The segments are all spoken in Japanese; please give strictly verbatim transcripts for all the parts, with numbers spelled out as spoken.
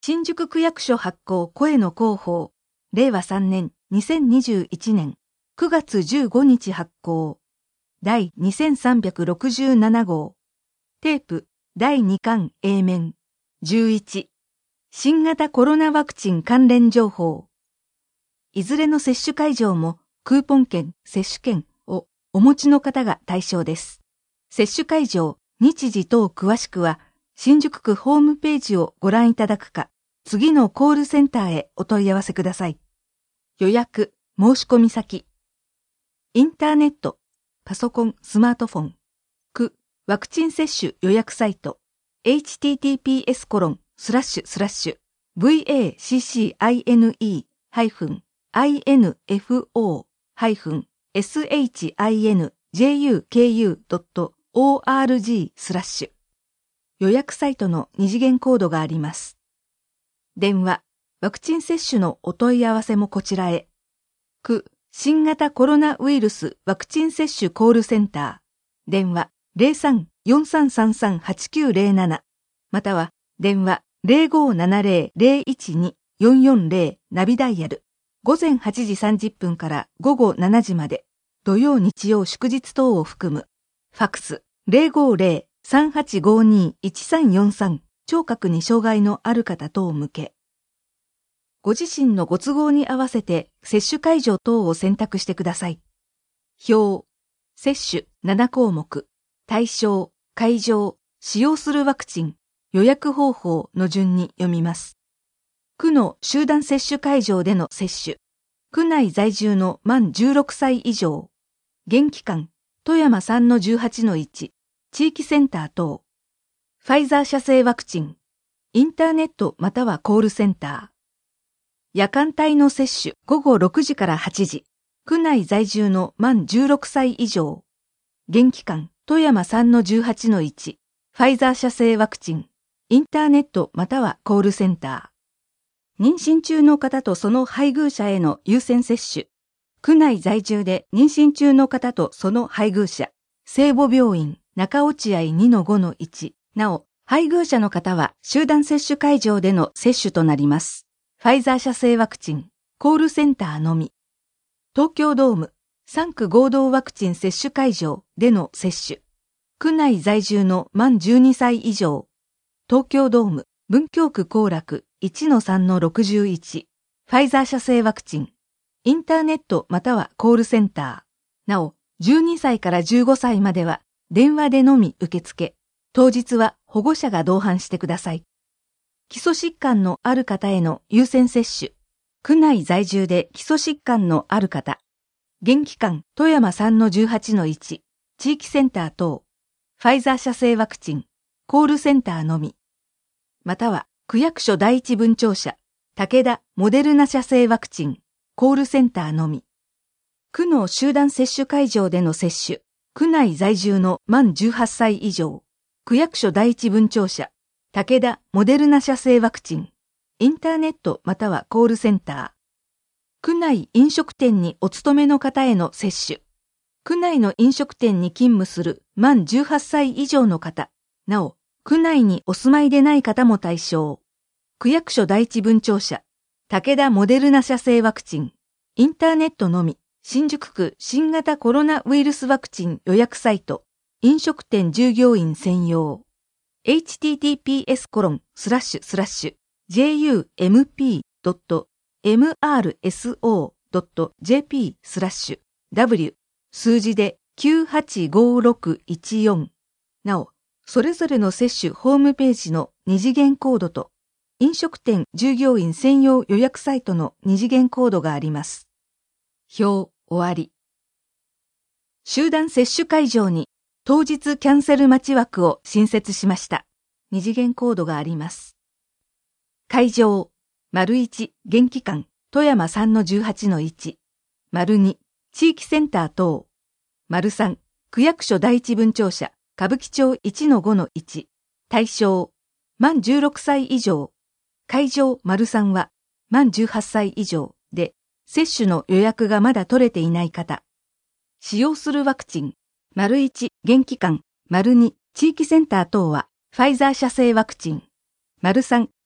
新宿区役所発行声の広報、れいわさんねんにせんにじゅういちねんくがつじゅうごにち発行、第にせんさんびゃくろくじゅうななごう、テープだいにかん A 面じゅういち、新型コロナワクチン関連情報。いずれの接種会場もクーポン券、接種券をお持ちの方が対象です。接種会場、日時等詳しくは、新宿区ホームページをご覧いただくか、次のコールセンターへお問い合わせください。予約、申し込み先。インターネット、パソコン、スマートフォン、区、ワクチン接種予約サイト、エイチティーティーピーエスコロンスラッシュスラッシュブイエーシーシーアイエヌイーハイフンアイエヌエフオーハイフンエスエイチアイエヌジェイユーケーユードットオーアールジースラッシュ予約サイトの二次元コードがあります。電話、ワクチン接種のお問い合わせもこちらへ。区、新型コロナウイルスワクチン接種コールセンター。電話、ゼロさん よんさんさんさん はちきゅうゼロなな。または、電話、ゼロごーななゼロ ゼロいちに よんよんゼロナビダイヤル。午前はちじさんじゅっぷんから午後しちじまで。土曜日曜祝日等を含む。ファクス、ゼロごーゼロ さんはちごに いちさんよんさん。聴覚に障害のある方等向け。ご自身のご都合に合わせて接種会場等を選択してください。表、接種ななこうもく、対象、会場、使用するワクチン、予約方法の順に読みます。区の集団接種会場での接種、区内在住の満じゅうろくさい以上、現期間、富山 さんのじゅうはちのいち、地域センター等、ファイザー社製ワクチン、インターネットまたはコールセンター。夜間帯の接種ごごろくじからはちじ、区内在住の満じゅうろくさい以上。現期間、富山 さんのじゅうはちのいち、ファイザー社製ワクチン、インターネットまたはコールセンター。妊娠中の方とその配偶者への優先接種。区内在住で妊娠中の方とその配偶者、聖母病院、中落合 にのごのいち。なお、配偶者の方は集団接種会場での接種となります。ファイザー社製ワクチン、コールセンターのみ。東京ドーム、さんく合同ワクチン接種会場での接種。区内在住の満じゅうにさい以上。東京ドーム、文京区後楽 いちのさんのろくじゅういち。ファイザー社製ワクチン。インターネットまたはコールセンター。なお、じゅうにさいからじゅうごさいまでは電話でのみ受付。当日は保護者が同伴してください。基礎疾患のある方への優先接種。区内在住で基礎疾患のある方。現期間、富山 さんのじゅうはちのいち、地域センター等。ファイザー社製ワクチン、コールセンターのみ。または、区役所第一分庁舎、武田モデルナ社製ワクチン、コールセンターのみ。区の集団接種会場での接種。区内在住の満じゅうはっさい以上。区役所第一分庁舎、武田モデルナ社製ワクチン、インターネットまたはコールセンター。区内飲食店にお勤めの方への接種。区内の飲食店に勤務する満じゅうはっさい以上の方。なお、区内にお住まいでない方も対象。区役所第一分庁舎、武田モデルナ社製ワクチン、インターネットのみ、新宿区新型コロナウイルスワクチン予約サイト。飲食店従業員専用。エイチティーティーピーエスコロンスラッシュスラッシュジェイユーエムピードットエムアールエスオードットジェーピースラッシュダブリュー 数字できゅうはちごろくいちよん。なお、それぞれの接種ホームページの二次元コードと飲食店従業員専用予約サイトの二次元コードがあります。表終わり。集団接種会場に当日キャンセル待ち枠を新設しました。二次元コードがあります。会場、丸いち、現期間、富山 さんのじゅうはちのいち、丸に、地域センター等、丸さん、区役所第一分庁舎、歌舞伎町 いちのごのいち、対象、満じゅうろくさい以上、会場丸さんは、満じゅうはっさい以上で、接種の予約がまだ取れていない方、使用するワクチン、丸いち、現期間、丸に、地域センター等は、ファイザー社製ワクチン、丸さん、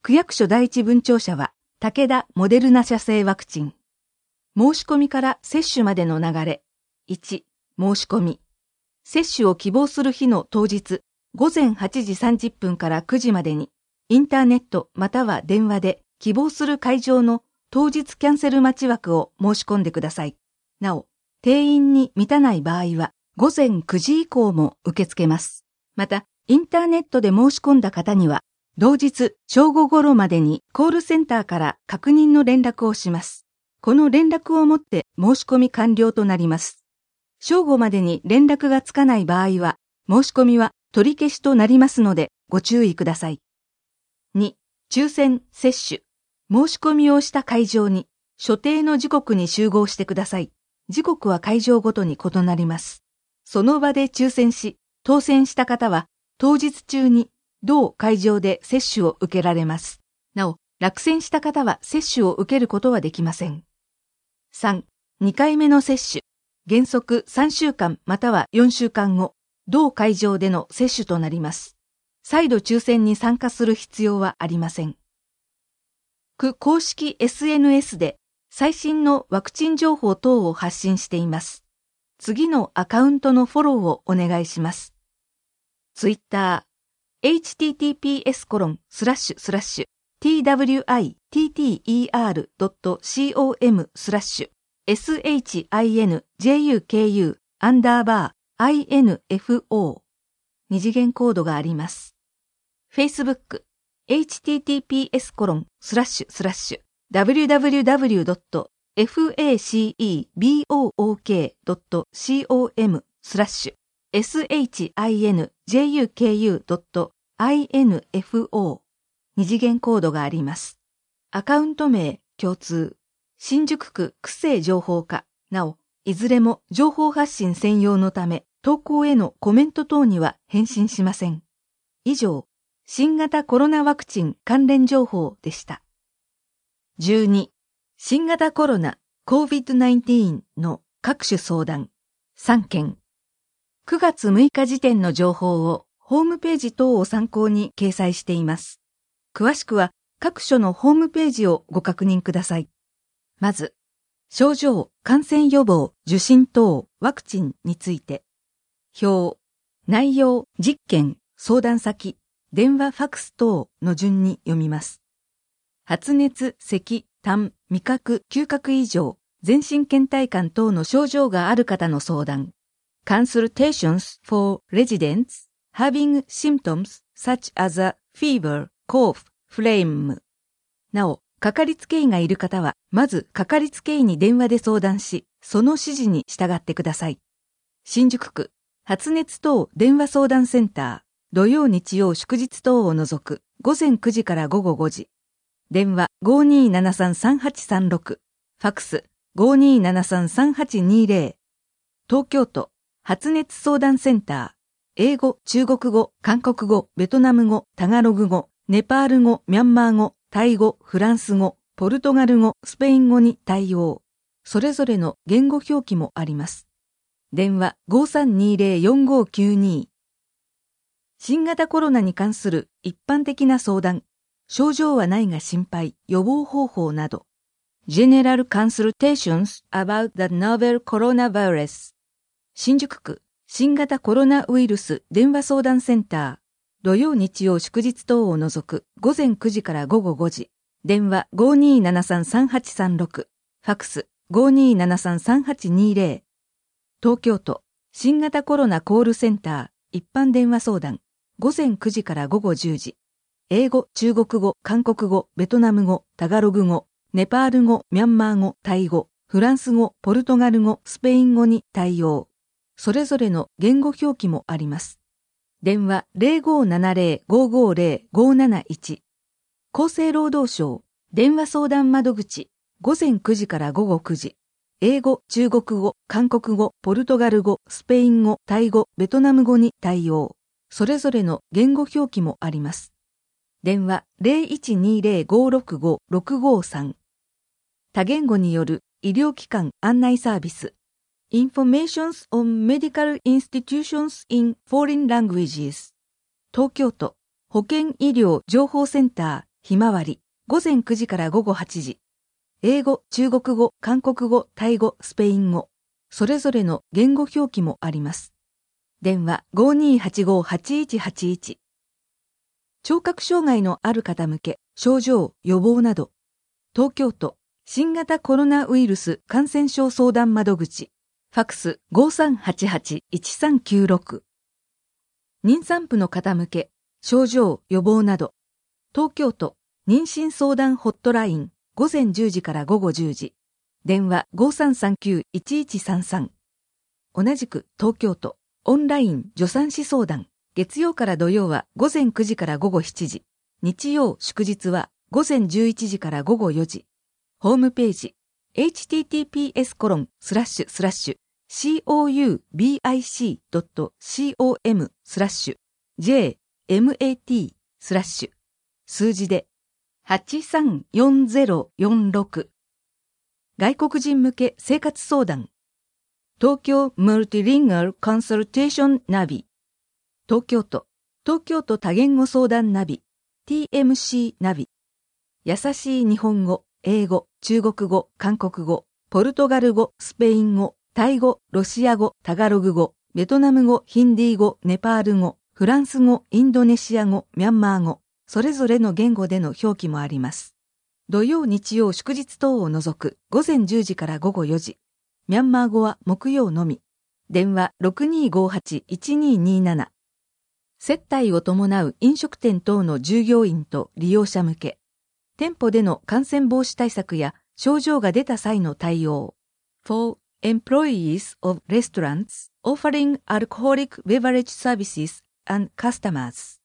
区役所第一分庁舎は、武田モデルナ社製ワクチン。申し込みから接種までの流れ。いち、申し込み。接種を希望する日の当日、ごぜんはちじさんじゅっぷんからくじまでに、インターネットまたは電話で希望する会場の当日キャンセル待ち枠を申し込んでください。なお、定員に満たない場合は、ごぜんくじ以降も受け付けます。また、インターネットで申し込んだ方には、同日正午頃までにコールセンターから確認の連絡をします。この連絡をもって申し込み完了となります。正午までに連絡がつかない場合は、申し込みは取り消しとなりますのでご注意ください。に、抽選接種。申し込みをした会場に所定の時刻に集合してください。時刻は会場ごとに異なります。その場で抽選し、当選した方は当日中に同会場で接種を受けられます。なお、落選した方は接種を受けることはできません。さん、にかいめの接種。原則さんしゅうかんまたはよんしゅうかんご、同会場での接種となります。再度抽選に参加する必要はありません。区公式 エスエヌエス で最新のワクチン情報等を発信しています。次のアカウントのフォローをお願いします。ツイッター、エイチティーティーピーエスコロンスラッシュスラッシュ ティーダブリューアイティーティーイーアールドットコム スラッシュ エスエイチアイエヌジェイユーケーユー アンダーバー アイエヌエフオー 二次元コードがあります。Facebook、エイチティーティーピーエスコロンスラッシュスラッシュ ダブリューダブリューダブリュードットフェイスブック ドットコム スラッシュ エスエイチアイエヌジェイユーケーユー ドットアイエヌエフオー 二次元コードがあります。アカウント名共通。新宿区区政情報課。なお、いずれも情報発信専用のため、投稿へのコメント等には返信しません。以上、新型コロナワクチン関連情報でした。じゅうに、新型コロナ コービッドナインティーン の各種相談さんけん。くがつむいか時点の情報をホームページ等を参考に掲載しています。詳しくは各所のホームページをご確認ください。まず、症状、感染予防、受診等、ワクチンについて。表、内容、実験、相談先、電話ファクス等の順に読みます。発熱、咳、痰、味覚、嗅覚異常、全身倦怠感等の症状がある方の相談。Consultations for residents having symptoms such as a fever, cough, phlegm。なお、かかりつけ医がいる方は、まずかかりつけ医に電話で相談し、その指示に従ってください。新宿区、発熱等電話相談センター、土曜日曜祝日等を除く、ごぜんくじからごごごじ。電話 ごーにーななさんさんはちさんろく、ファクス ごーにーななさんさんはちにーぜろ。東京都、発熱相談センター、英語、中国語、韓国語、ベトナム語、タガログ語、ネパール語、ミャンマー語、タイ語、フランス語、ポルトガル語、スペイン語に対応。それぞれの言語表記もあります。電話 ごーさんにーぜろよんごーきゅうにー。新型コロナに関する一般的な相談、症状はないが心配、予防方法など。General Consultations about the Novel Coronavirus。新宿区、新型コロナウイルス電話相談センター。土曜日曜祝日等を除くごぜんくじからごごごじ。電話 ごーにーななさんさんはちさんろく。ファクス ごーにーななさんさんはちにーぜろ。東京都新型コロナコールセンター一般電話相談ごぜんくじからごごじゅうじ。英語、中国語、韓国語、ベトナム語、タガログ語、ネパール語、ミャンマー語、タイ語、フランス語、ポルトガル語、スペイン語に対応。それぞれの言語表記もあります。電話 ゼロごーななゼロ ごーごーゼロ ごーなないち。厚生労働省電話相談窓口ごぜんくじからごごくじ。英語、中国語、韓国語、ポルトガル語、スペイン語、タイ語、ベトナム語に対応。それぞれの言語表記もあります。電話 ゼロいちにーゼロ ごーろくご ろくごーさん。多言語による医療機関案内サービス。Informations on Medical Institutions in Foreign Languages。東京都保健医療情報センターひまわり、午前くじから午後はちじ。英語、中国語、韓国語、タイ語、スペイン語。それぞれの言語表記もあります。電話 ごーにーはちごーはちいちはちいち。聴覚障害のある方向け、症状、予防など。東京都、新型コロナウイルス感染症相談窓口。ファックス ごーさんはちはちいちさんきゅうろく。妊産婦の方向け、症状、予防など。東京都、妊娠相談ホットライン、午前じゅうじから午後じゅうじ。電話 ごーさんさんきゅういちいちさんさん。同じく東京都、オンライン助産師相談。月曜から土曜は午前くじから午後しちじ。日曜、祝日は午前じゅういちじから午後よじ。ホームページ、エイチティーティーピーエスコロンスラッシュスラッシュ コビッドットコム スラッシュ ジェーエムエーティー スラッシュ数字ではちさんよんゼロよんろく。外国人向け生活相談。東京マルティリンガルコンサルテーションナビ。東京都、東京都多言語相談ナビ、ティーエムシー ナビ。優しい日本語、英語、中国語、韓国語、ポルトガル語、スペイン語、タイ語、ロシア語、タガログ語、ベトナム語、ヒンディー語、ネパール語、フランス語、インドネシア語、ミャンマー語、それぞれの言語での表記もあります。土曜、日曜、祝日等を除く午前じゅうじから午後よじ。ミャンマー語は木曜のみ。電話 ろくにーごーはちいちにーにーなな。接待を伴う飲食店等の従業員と利用者向け。店舗での感染防止対策や症状が出た際の対応。for employees of restaurants offering alcoholic beverage services and customers.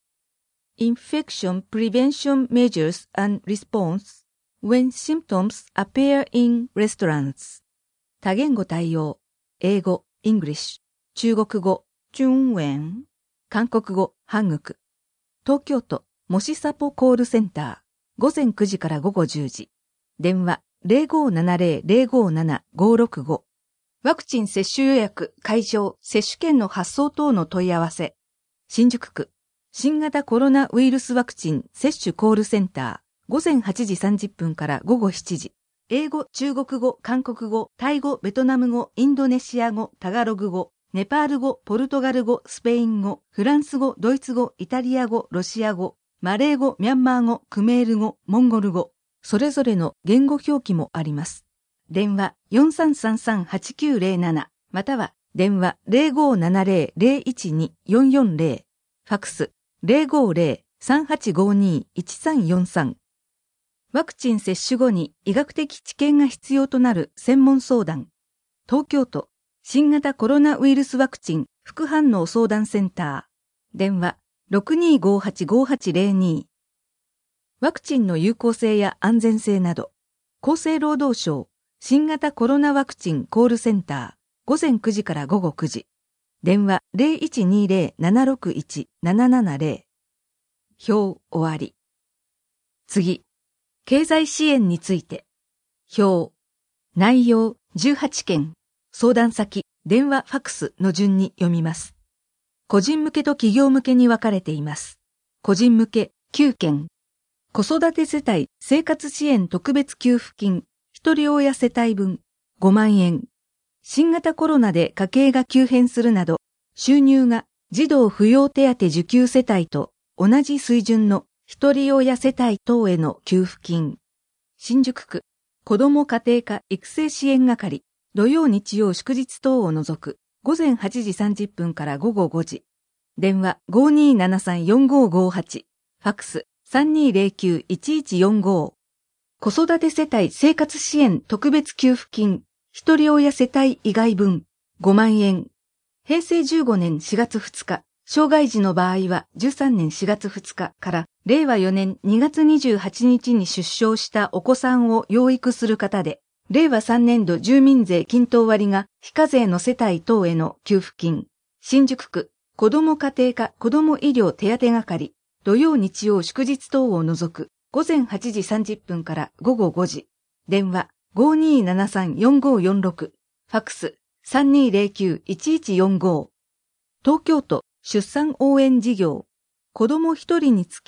Infection prevention measures and response when symptoms appear in restaurants. 多言語対応。英語、English。中国語、中文。韓国語、韓国。東京都、もしサポコールセンター。午前くじから午後じゅうじ。電話 ゼロごーななゼロ ゼロごーなな ごーろくご。ワクチン接種予約、会場、接種券の発送等の問い合わせ。新宿区、新型コロナウイルスワクチン接種コールセンター。午前はちじさんじゅっぷんから午後しちじ。英語、中国語、韓国語、タイ語、ベトナム語、インドネシア語、タガログ語、ネパール語、ポルトガル語、スペイン語、フランス語、ドイツ語、イタリア語、ロシア語、マレー語、ミャンマー語、クメール語、モンゴル語、それぞれの言語表記もあります。電話 よんさんさんさんはちきゅうゼロなな または電話 ゼロごーななゼロ ゼロいちに よんよんゼロ、ファックス ゼロごーゼロ さんはちごに いちさんよんさん。ワクチン接種後に医学的知見が必要となる専門相談。東京都新型コロナウイルスワクチン副反応相談センター。電話 ろくにーごーはちごーはちゼロに。ワクチンの有効性や安全性など、厚生労働省新型コロナワクチンコールセンター。午前くじから午後くじ。電話 ゼロいちにゼロ ななろくいち ななななゼロ。表終わり。次。経済支援について。表。内容じゅうはちけん。相談先、電話、ファックスの順に読みます。個人向けと企業向けに分かれています。個人向けきゅうけん。子育て世帯生活支援特別給付金、一人親世帯分ごまんえん。新型コロナで家計が急変するなど、収入が児童扶養手当受給世帯と同じ水準の一人親世帯等への給付金。新宿区子ども家庭科育成支援係、土曜日曜祝日等を除く午前はちじさんじゅっぷんから午後ごじ。電話 ごーにーななさんよんごーごーはち。ファックス さんにーゼロきゅういちいちよんご。子育て世帯生活支援特別給付金、一人親世帯以外分ごまんえん。平成じゅうごねんしがつふつか、障害児の場合はじゅうさんねんしがつふつかかられいわよねんにがつにじゅうはちにちに出生したお子さんを養育する方で、れいわさんねんど住民税均等割が非課税の世帯等への給付金。新宿区子ども家庭科子ども医療手当係、土曜日曜祝日等を除く午前はちじさんじゅっぷんから午後ごじ。電話 ごーにーななさんよんごーよんろく。ファックス さんにーゼロきゅういちいちよんご。東京都出産応援事業。子供一人につき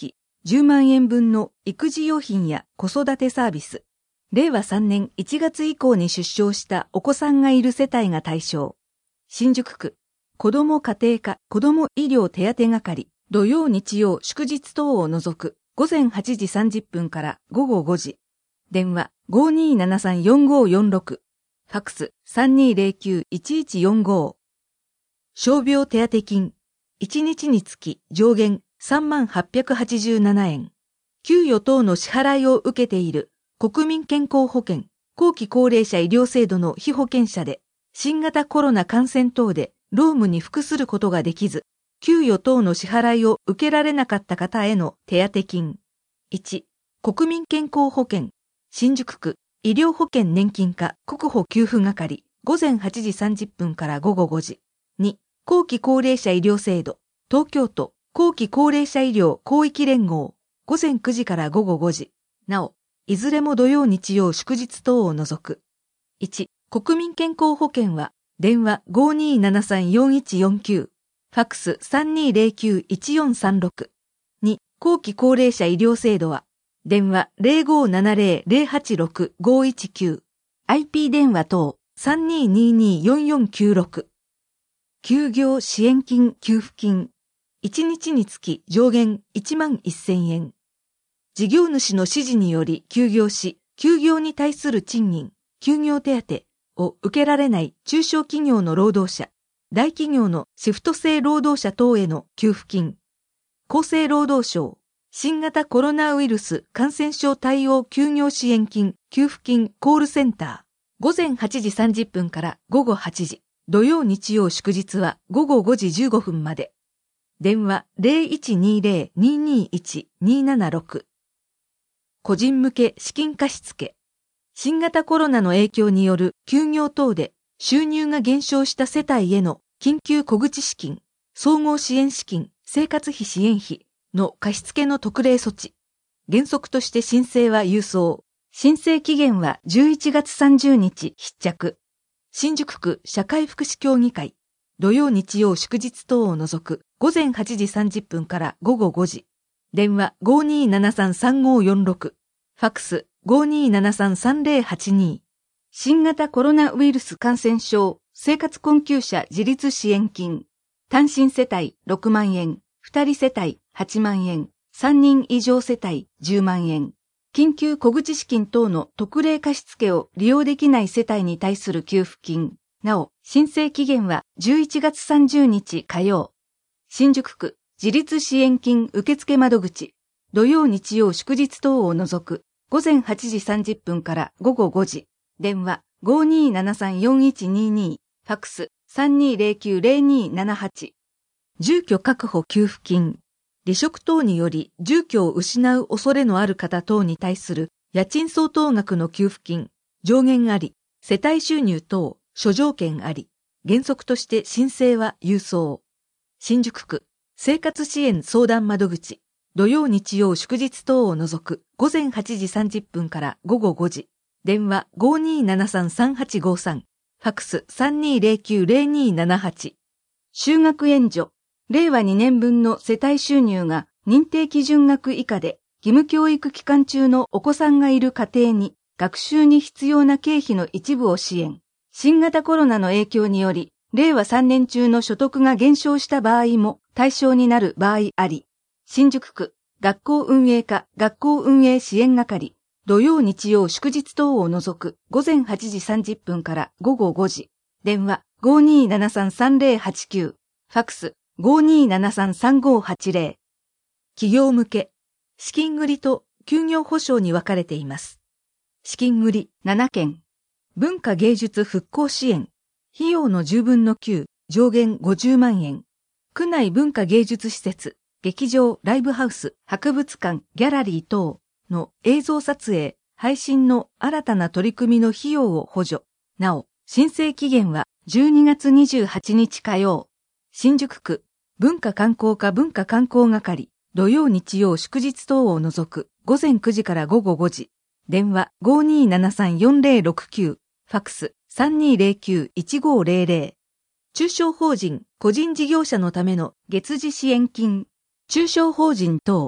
じゅうまんえん分の育児用品や子育てサービス。れいわさんねんいちがつ以降に出生したお子さんがいる世帯が対象。新宿区、子ども家庭課子ども医療手当係、土曜日曜祝日等を除く、午前はちじさんじゅっぷんから午後ごじ。電話 ごーにーななさんよんごーよんろく。ファックス さんにーぜろきゅういちいちよんご。傷病手当金。いちにちにつき上限さんまんはっぴゃくはちじゅうななえん。給与等の支払いを受けている国民健康保険、後期高齢者医療制度の被保険者で、新型コロナ感染等で労務に服することができず、給与等の支払いを受けられなかった方への手当金。いち、国民健康保険、新宿区医療保険年金課国保給付係、午前はちじさんじゅっぷんから午後ごじ。に、後期高齢者医療制度、東京都後期高齢者医療広域連合、午前くじから午後ごじ。なお、いずれも土曜日曜祝日等を除く。いち、国民健康保険は、電話 ごーにーななさんよんいちよんきゅう、ファックス さんにーぜろきゅういちよんさんろく。に、後期高齢者医療制度は、電話 ぜろごーななぜろぜろはちろくごいちきゅう、アイピー 電話等 さんにーにーにーよんよんきゅうろく。休業支援金給付金。いちにちにつき上限いちまんせんえん。事業主の指示により休業し、休業に対する賃金、休業手当を受けられない中小企業の労働者、大企業のシフト制労働者等への給付金。厚生労働省、新型コロナウイルス感染症対応休業支援金給付金コールセンター。午前はちじさんじゅっぷんから午後はちじ。土曜日曜祝日は午後ごじじゅうごふんまで。電話 ぜろいちにーぜろにーにーいちにーななろく。個人向け資金貸付。新型コロナの影響による休業等で収入が減少した世帯への緊急小口資金、総合支援資金、生活費支援費の貸付の特例措置。原則として申請は郵送。申請期限はじゅういちがつさんじゅうにち必着。新宿区社会福祉協議会。土曜日曜祝日等を除く午前はちじさんじゅっぷんから午後ごじ。電話 ごーにーななさんさんごーよんろく。ファックス ごーにーななさんさんぜろはちに。新型コロナウイルス感染症生活困窮者自立支援金。単身世帯ろくまんえん、ふたり世帯はちまんえん、さんにん以上世帯じゅうまんえん。緊急小口資金等の特例貸付を利用できない世帯に対する給付金。なお、申請期限はじゅういちがつさんじゅうにち火曜。新宿区自立支援金受付窓口。土曜日曜祝日等を除く午前はちじさんじゅっぷんから午後ごじ。電話 ごーにーななさんよんいちにーにー。ファックス さんにーぜろきゅうぜろにーななはち。住居確保給付金。離職等により住居を失う恐れのある方等に対する家賃相当額の給付金。上限あり、世帯収入等、諸条件あり。原則として申請は郵送。新宿区生活支援相談窓口。土曜日曜祝日等を除く午前はちじさんじゅっぷんから午後ごじ。電話 ごーにーななさんさんはちごさん。ファックス さんにーぜろきゅうぜろにーななはち。就学援助。れいわにねんぶんの世帯収入が認定基準額以下で義務教育期間中のお子さんがいる家庭に学習に必要な経費の一部を支援。新型コロナの影響により、れいわさんねん中の所得が減少した場合も対象になる場合あり。新宿区学校運営課学校運営支援係。土曜日曜祝日等を除く午前はちじさんじゅっぷんから午後ごじ。電話 ごーにーななさんさんぜろはちきゅう。ファックス ごーにーななさんさんごーはちぜろ。企業向け、資金繰りと休業保障に分かれています。資金繰りななけん。文化芸術復興支援。費用のじゅうぶんのきゅう、上限ごじゅうまんえん。区内文化芸術施設、劇場、ライブハウス、博物館、ギャラリー等の映像撮影、配信の新たな取り組みの費用を補助。なお、申請期限はじゅうにがつにじゅうはちにち火曜。新宿区文化観光課文化観光係。土曜日曜祝日等を除く午前くじから午後ごじ。電話 ごーにーななさんよんぜろろくきゅう。ファックス さんにーぜろきゅういちごーぜろぜろ。中小法人、個人事業者のための月次支援金。中小法人等、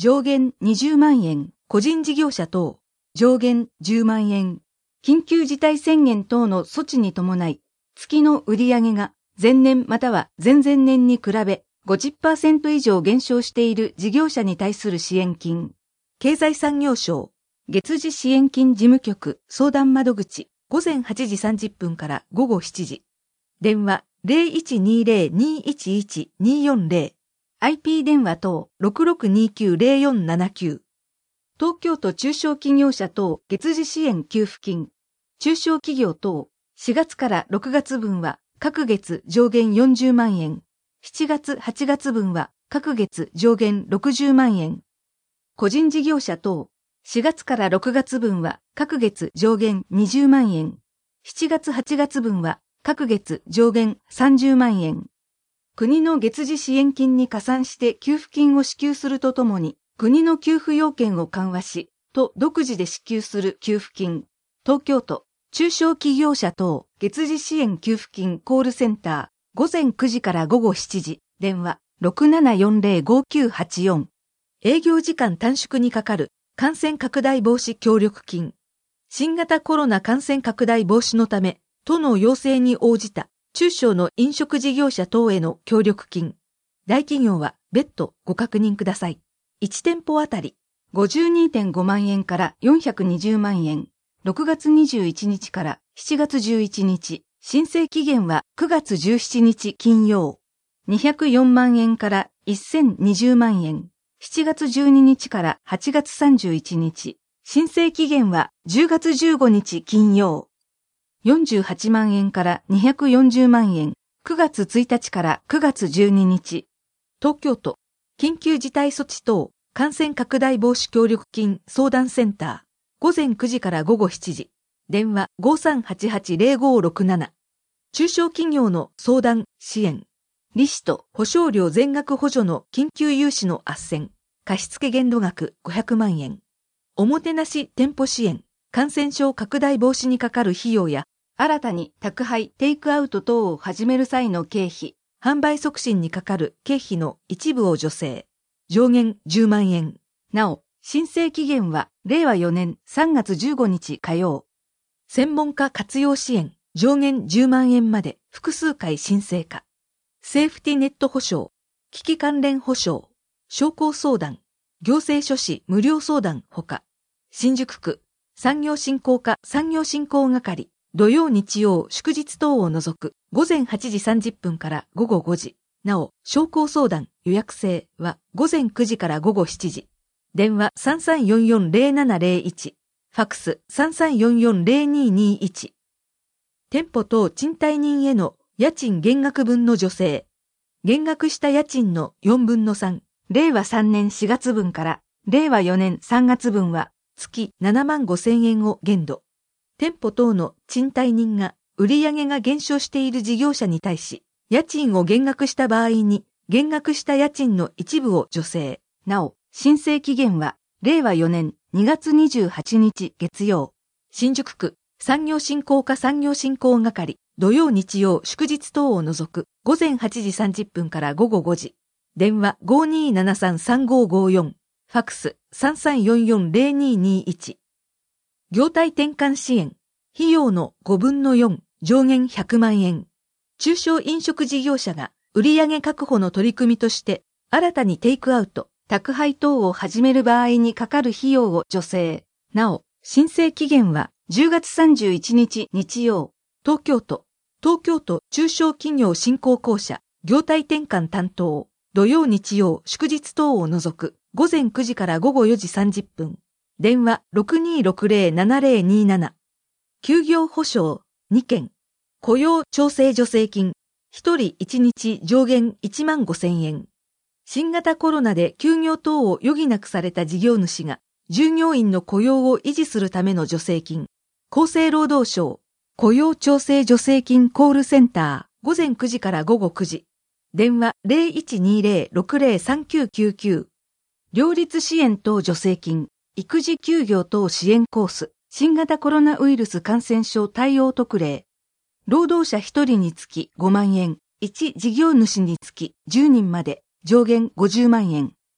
上限にじゅうまんえん、個人事業者等、上限じゅうまんえん。緊急事態宣言等の措置に伴い、月の売上が前年または前々年に比べ ごじゅっパーセント 以上減少している事業者に対する支援金。経済産業省、月次支援金事務局相談窓口、ごぜんはちじさんじゅっぷんから午後しちじ。電話 ゼロいちにゼロ にいちいち によんゼロ。アイピー 電話等 ろくろくにきゅうゼロよんななきゅう。東京都中小企業者等月次支援給付金。中小企業等しがつからろくがつ分は各月上限よんじゅうまんえん。しちがつはちがつ分は各月上限ろくじゅうまんえん。個人事業者等しがつからろくがつ分は各月上限にじゅうまんえん。しちがつはちがつ分は各月上限さんじゅうまんえん。国の月次支援金に加算して給付金を支給するとともに、国の給付要件を緩和し、都独自で支給する給付金。東京都、中小企業者等月次支援給付金コールセンター、ごぜんくじから午後しちじ、電話 ろくななよんゼロ ごきゅうはちよん。営業時間短縮にかかる感染拡大防止協力金。新型コロナ感染拡大防止のため、都の要請に応じた中小の飲食事業者等への協力金。大企業は別途ご確認ください。いち店舗あたり ごじゅうにてんごまんえんからよんひゃくにじゅうまんえん。ろくがつにじゅういちにちからしちがつじゅういちにち。申請期限はくがつじゅうしちにち金曜。にひゃくよんまんえんからせんにじゅうまんえん。しちがつじゅうににちからはちがつさんじゅういちにち。申請期限はじゅうがつじゅうごにち金曜。よんじゅうはちまんえんからにひゃくよんじゅうまんえん。くがつついたちからくがつじゅうににち。東京都、緊急事態措置等感染拡大防止協力金相談センター。ごぜんくじから午後しちじ。電話 ごさんはちはちゼロごろくなな。中小企業の相談、支援。利子と保証料全額補助の緊急融資の斡旋。貸付限度額ごひゃくまんえん。おもてなし店舗支援。感染症拡大防止にかかる費用や、新たに宅配、テイクアウト等を始める際の経費、販売促進にかかる経費の一部を助成。上限じゅうまんえん。なお、申請期限はれいわよねんさんがつじゅうごにち火曜。専門家活用支援、上限じゅうまんえんまで複数回申請可。セーフティネット保証、危機関連保証、商工相談、行政書士無料相談ほか。新宿区、産業振興課産業振興係、土曜日曜祝日等を除くごぜんはちじさんじゅっぷんから午後ごじ。なお、商工相談予約制はごぜんくじから午後しちじ。電話 さんさんよんよんゼロななゼロいち。ファックス さんさんよんよんゼロににいち。店舗等賃貸人への家賃減額分の助成。減額した家賃のよんぶんのさん。れいわさんねんしがつ分かられいわよねんさんがつ分は月ななまんごせんえんを限度。店舗等の賃貸人が売上が減少している事業者に対し、家賃を減額した場合に減額した家賃の一部を助成。なお、申請期限はれいわよねんにがつにじゅうはちにち月曜。新宿区産業振興課産業振興係、土曜日曜祝日等を除くごぜんはちじさんじゅっぷんから午後ごじ。電話 ごにーななさんさんごごよん。ファックス さんさんよんよんゼロににいち。業態転換支援。費用のごぶんのよん、上限ひゃくまんえん。中小飲食事業者が売上確保の取り組みとして、新たにテイクアウト、宅配等を始める場合にかかる費用を助成。なお、申請期限はじゅうがつさんじゅういちにち日曜。東京都、東京都中小企業振興公社、業態転換担当、土曜日曜祝日等を除く、ごぜんくじから午後よじさんじゅっぷん。電話 ろくにーろくゼロななゼロになな。休業保障にけん。雇用調整助成金。ひとりいちにち上限いちまんごせんえん。新型コロナで休業等を余儀なくされた事業主が、従業員の雇用を維持するための助成金。厚生労働省、雇用調整助成金コールセンター、ごぜんくじから午後くじ。電話 ゼロいちにゼロろくゼロさんきゅうきゅうきゅう。両立支援等助成金、育児休業等支援コース、新型コロナウイルス感染症対応特例。労働者ひとりにつきごまんえん、いち事業主につきじゅうにんまで、上限ごじゅうまんえん。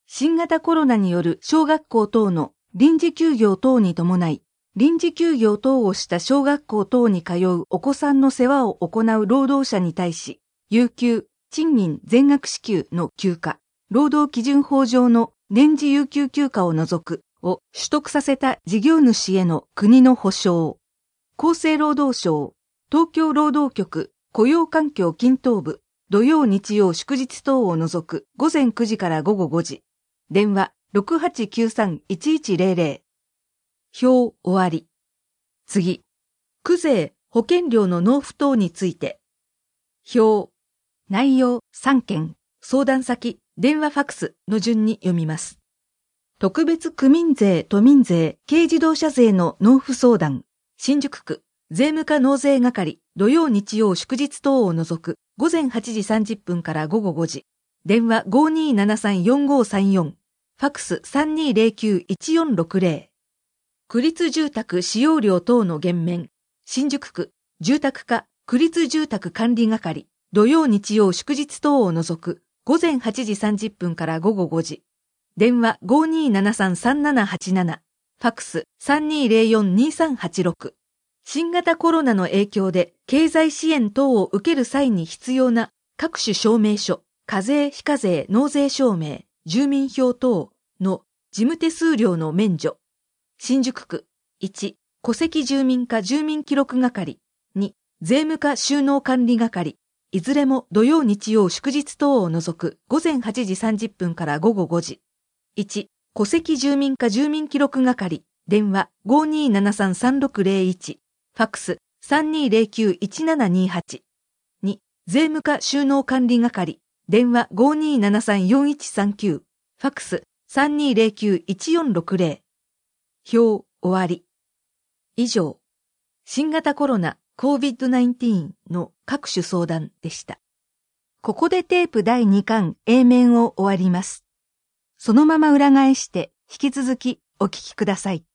新型コロナによる小学校等の臨時休業等に伴い、臨時休業等をした小学校等に通うお子さんの世話を行う労働者に対し、有給、賃金全額支給の休暇、労働基準法上の年次有給休暇を除くを取得させた事業主への国の補償。厚生労働省、東京労働局、雇用環境均等部、土曜日曜祝日等を除く午前くじから午後ごじ。電話 ろくはちきゅうさんいちいちゼロゼロ。表終わり。次。区税、保険料の納付等について。表。内容さんけん、相談先、電話ファックスの順に読みます。特別区民税、都民税、軽自動車税の納付相談。新宿区、税務課納税係、土曜日曜祝日等を除く午前はちじさんじゅっぷんから午後ごじ。電話 ごーにーななさんよんごーさんよん。ファックス さんにーゼロきゅういちよんろくゼロ。区立住宅使用料等の減免。新宿区、住宅課、区立住宅管理係、土曜日曜祝日等を除く午前はちじさんじゅっぷんから午後ごじ。電話 ごーにーななさんさんななはちなな。ファックス さんにーゼロよんにーさんはちろく。新型コロナの影響で経済支援等を受ける際に必要な各種証明書、課税非課税納税証明、住民票等の事務手数料の免除。新宿区いち、戸籍住民課住民記録係、に、税務課収納管理係、いずれも土曜日曜祝日等を除く午前はちじさんじゅっぷんから午後ごじ。いち、戸籍住民課住民記録係、電話 ごーにーななさんさんろくゼロいち、ファックス さんにーゼロきゅういちななにはち。に、税務課収納管理係、電話 ごーにーななさんよんいちさんきゅう、ファックス さんにーゼロきゅういちよんろくゼロ。表終わり。以上、新型コロナ コービッドナインティーン の各種相談でした。ここでテープだいにかん A 面を終わります。そのまま裏返して引き続きお聞きください。